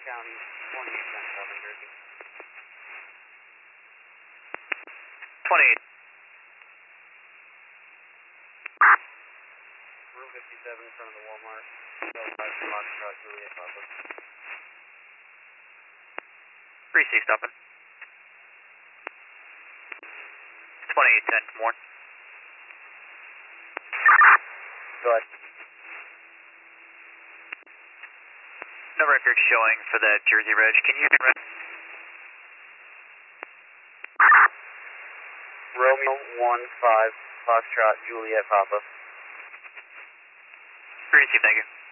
County, 2810 Southern Jersey. 28. Room 57 in front of the Walmart. Delta Foxtrot, Juliet Papa. 3C stopping. 2810, come on. Go ahead. No record showing for that Jersey Reg. Can you run? Romeo 15 Foxtrot, Juliet Papa. 3C, thank you.